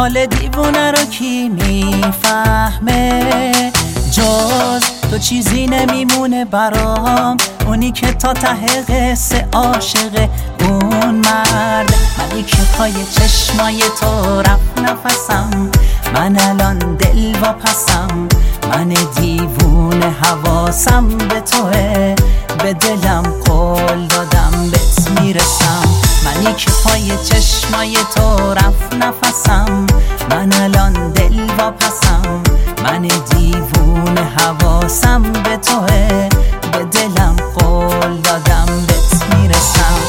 حال دیوونه رو کی میفهمه؟ جز تو چیزی نمیمونه برام، اونی که تا ته قصه عاشق اون مرد. منی که پای چشمای تو رفت نفسم، من الان دل واپسم، من دیوونه حواسم به توه، به دلم قول دادم بهت میرسم. منی که پای چشمای تو رفت نفسم، من الان دل واپسم، من دیوونه حواسم به توه، به دلم قول دادم بهت میرسم.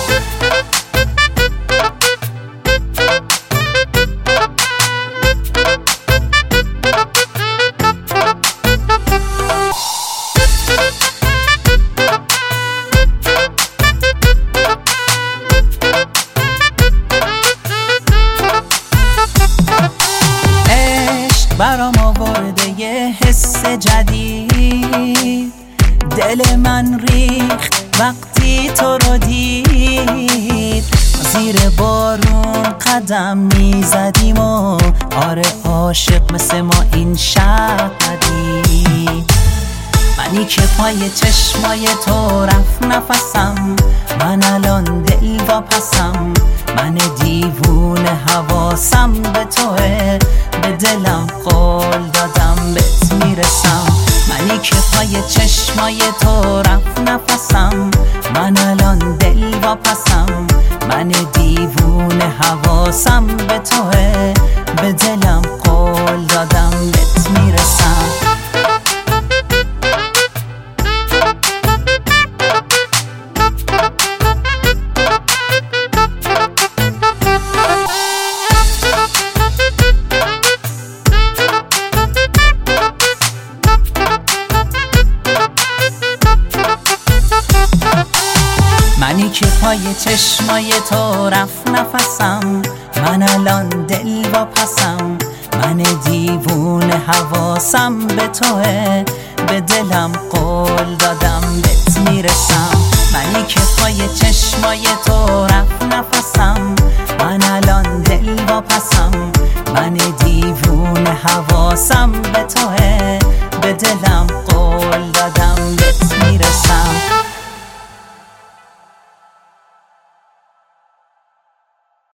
برام آورده یه حس جدید، دل من ریخت وقتی تو رو دید. زیر بارون قدم میزدیم و آره عاشق مثل ما این شب ندید. منی که پای چشمای تو رفت نفسم، من الان دل واپسم، من دیوونه حواسم به توه، به دلم قول دادم بهت میرسم. منی که پای چشمای تو رفت نفسم، من الان دل واپسم، من دیوونه حواسم به توه، به دلم قول دادم بهت میرسم. منی که پای چشمای تو رفت نفسم، من الان دل واپسم، من دیوونه حواسم به توه، به دلم قول دادم بهت میرسم. منی که پای چشمای تو رفت نفسم، من الان دل واپسم، من دیوونه حواسم به توه، به دلم قول دادم بهت میرسم.